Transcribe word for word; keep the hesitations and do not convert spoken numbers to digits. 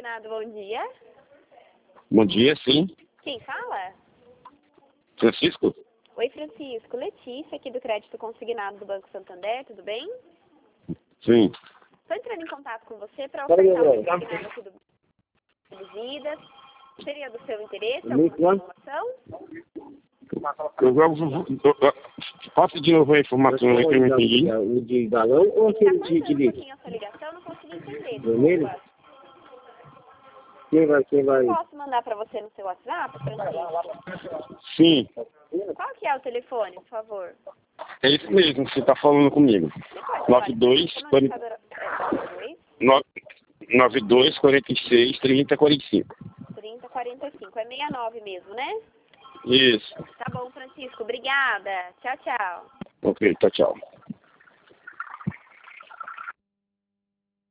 Consignado, bom dia. Bom dia, sim. Quem fala? Francisco? Oi, Francisco. Letícia, aqui do Crédito Consignado do Banco Santander, tudo bem? Sim. Estou entrando em contato com você para ofertar o consignado aqui do Banco de Vidas. Seria do seu interesse alguma informação? Eu, eu, eu, eu, Passa de novo a informação aí que eu não entendi. O de balão ou aquele Tá de, de cortando um lixo? pouquinho a sua ligação, não consegui entender. Vermelho? Desculpa. Quem vai, quem vai? Posso mandar para você no seu WhatsApp, Francisco? Sim, Qual que é o telefone, por favor? é isso mesmo que você está falando comigo. nove dois nove dois quarenta e seis trinta quarenta e cinco. trinta quarenta e cinco. É sessenta e nove mesmo, né? Isso. Tá bom, Francisco. Obrigada. Tchau, tchau. Ok, tchau, tchau.